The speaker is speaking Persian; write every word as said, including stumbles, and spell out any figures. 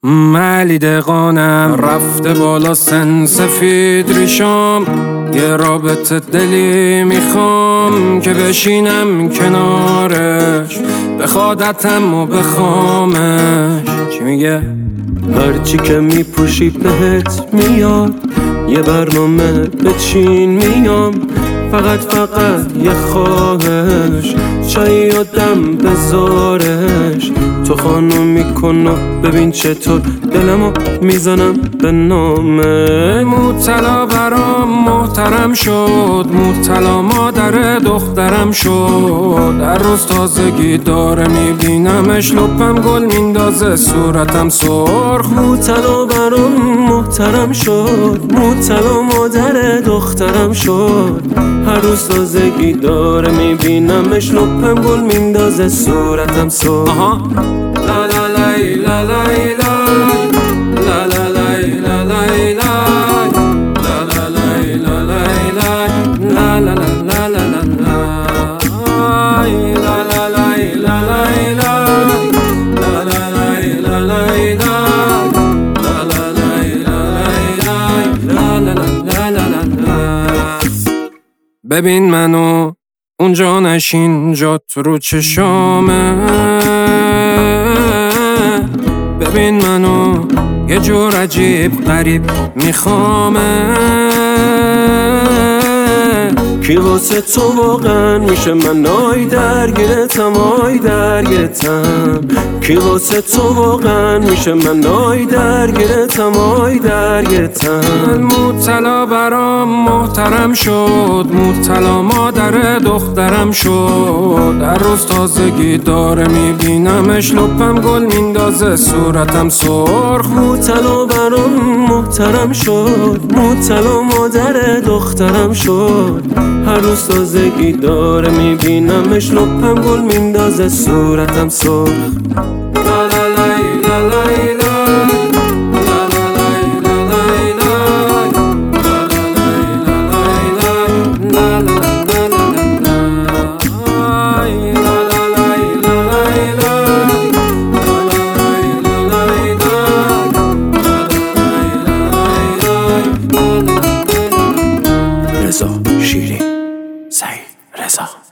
ملی دقانم رفته بالا سن سفید ریشام، یه رابطه دلی میخوام که بشینم کنارش، بخوادتم و بخوامش. چی میگه؟ هرچی که میپوشی بهت میاد، یه برنامه بچین میام، فقط فقط یه خواهش، چایی آدم بذارش. تو خانم میکن و ببین چطور دلمو میزنم به نامه. مبتلا برام محترم شد، مبتلا مادر دخترم شد. هر روز تازگی داره میبینمش، لپم گل میندازه صورتم سرخ. مبتلا برام محترم شد، مبتلا مادر دخترم شد. هر روز تازگی داره میبینمش، لپم گل میندازه صورتم سرخ. لا لا لای لا لای لای لا لا لای لا لای لای لا لا لای لا لای لای لا لا لا لا لا لای لا لا لای لا لای لای لا لا لای لا لای لای لا لا لای لا لای لای لا لا لا لا لا. ببین منو اونجا نشین، جات رو چشامه. ببین منو یه جور عجیب غریب میخوامه. کی واسه تو واقعا میشه من آی درگیرتم، آی درگیرتم. کی واسه تو واقعا میشه من آی درگیرتم، آی درگیرتم. مبتلا برام محترم شد، مبتلا مادر دخترم شد. هر روز تازگی داره میبینمش، لپم گل میندازه صورتم سرخ. مبتلا برام محترم شد، مبتلا مادر دخترم شد. هر روز تازگی داره میبینمش، لپم گل میندازه صورتم سرخ. لا لا لای لا لای لای لا لا لای لا لای لای لا لا لای لا لای لای لا لا لا لا لای لا لا لای لا لای لای لا لا لای لا لای لای لا لا لای. رضا شیرین، سعید رضا.